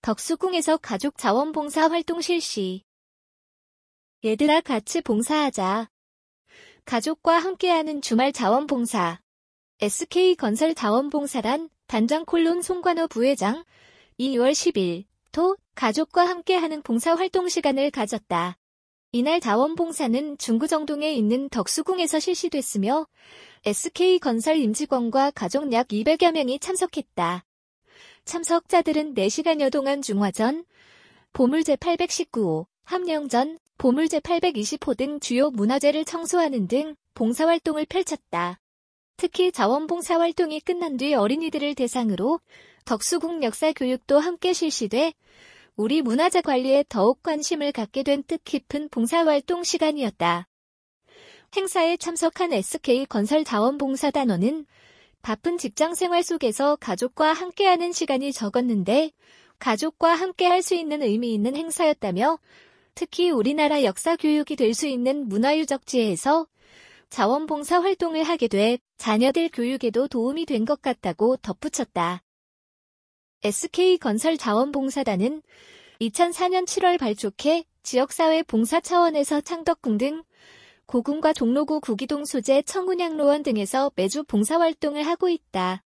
덕수궁에서 가족 자원봉사 활동 실시. 얘들아 같이 봉사하자. 가족과 함께하는 주말 자원봉사. SK건설 자원봉사단 단장 송관호 부회장 2월 10일 토 가족과 함께하는 봉사활동 시간을 가졌다. 이날 자원봉사는 중구정동에 있는 덕수궁에서 실시됐으며 SK건설 임직원과 가족 약 200여 명이 참석했다. 참석자들은 4시간여 동안 중화전, 보물제 819호, 함령전, 보물제 820호 등 주요 문화재를 청소하는 등 봉사활동을 펼쳤다. 특히 자원봉사활동이 끝난 뒤 어린이들을 대상으로 덕수궁 역사교육도 함께 실시돼 우리 문화재 관리에 더욱 관심을 갖게 된 뜻깊은 봉사활동 시간이었다. 행사에 참석한 SK건설 자원봉사단원은 바쁜 직장생활 속에서 가족과 함께하는 시간이 적었는데 가족과 함께 할 수 있는 의미 있는 행사였다며 특히 우리나라 역사교육이 될 수 있는 문화유적지에서 자원봉사 활동을 하게 돼 자녀들 교육에도 도움이 된 것 같다고 덧붙였다. SK건설 자원봉사단은 2004년 7월 발족해 지역사회 봉사 차원에서 창덕궁 등 고궁과 종로구 구기동 소재 청운양로원 등에서 매주 봉사활동을 하고 있다.